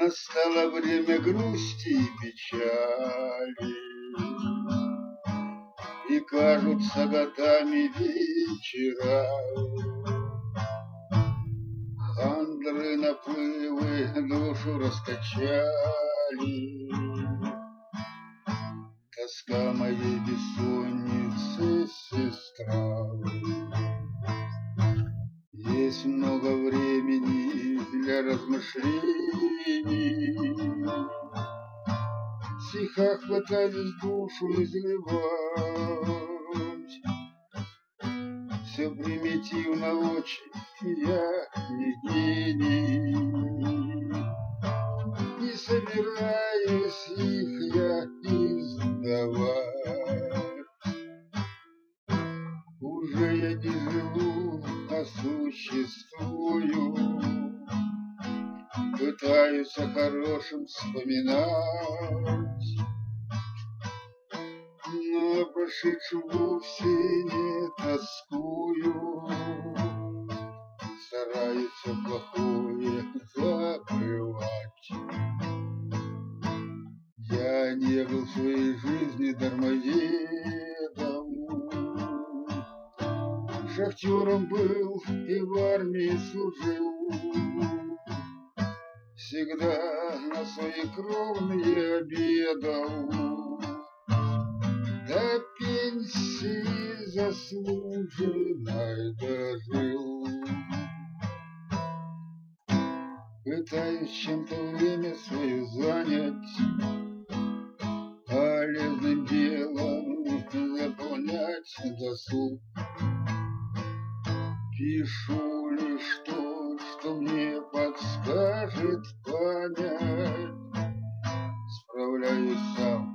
Настало время грусти и печали, и кажутся годами вечера. Хандры, наплывы душу раскачали, тоска моей бессонницы сестра. Есть много времени для размышлений, в стихах пытаюсь душу изливать. Все примитивно очень, я не гений, не собираюсь их я издавать. Уже я не живу, а существую, пытаюсь о хорошем вспоминать, но о прошедшем вовсе не тоскую. Стараюсь все плохое забывать. Я не был в своей жизни дармоедом, шахтером был и в армии служил. Всегда на свои кровные обедал, до пенсии заслуженной дожил. Пытаюсь чем-то время свое занять, полезным делом заполнять досуг. Пишу лишь то, что мне подскажет память. Справляюсь сам